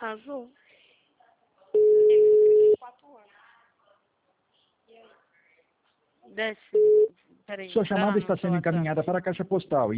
Casou? 4 anos. Desce. Peraí. Sua chamada está sendo encaminhada para a caixa postal.